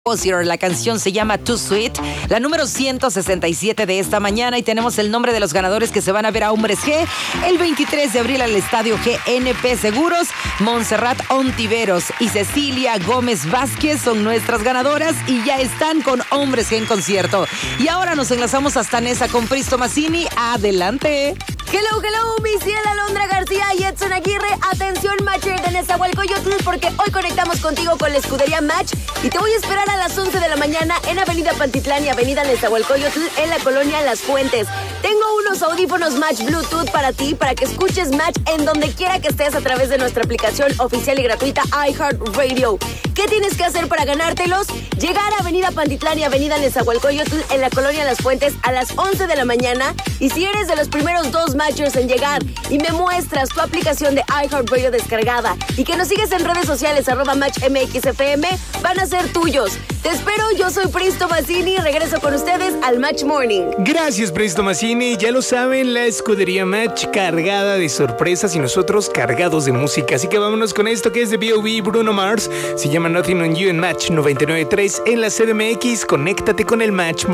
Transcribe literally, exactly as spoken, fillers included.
La canción se llama Too Sweet, la número ciento sesenta y siete de esta mañana, y tenemos el nombre de los ganadores que se van a ver a Hombres G el veintitrés de abril al Estadio G N P Seguros. Montserrat Ontiveros y Cecilia Gómez Vázquez son nuestras ganadoras y ya están con Hombres G en concierto. Y ahora nos enlazamos hasta Nesa con Pristo Mazzini. Adelante. Hello, hello, mi cielo, Alondra García y Edson Aguirre. Atención, Matcher de Nezahualcóyotl, porque hoy conectamos contigo con la escudería Match y te voy a esperar a las once de la mañana en Avenida Pantitlán y Avenida Nezahualcóyotl en la colonia Las Fuentes. Tengo unos audífonos Match Bluetooth para ti, para que escuches Match en donde quiera que estés a través de nuestra aplicación oficial y gratuita iHeartRadio. ¿Qué tienes que hacer para ganártelos? Llegar a Avenida Pantitlán y Avenida Nezahualcóyotl en la colonia Las Fuentes a las once de la mañana, y si eres de los primeros dos Matchers en llegar y me muestras tu aplicación de iHeartRadio descargada y que nos sigues en redes sociales arroba MatchMXFM, van a ser tuyos. Te espero, yo soy Pristo Mazzini, regreso con ustedes al Match Morning. Gracias, Pristo Mazzini. Ya lo saben, la escudería Match cargada de sorpresas y nosotros cargados de música. Así que vámonos con esto que es de B O B, Bruno Mars. Se llama Nothing on You en Match noventa y nueve punto tres en la C D M X. Conéctate con el Match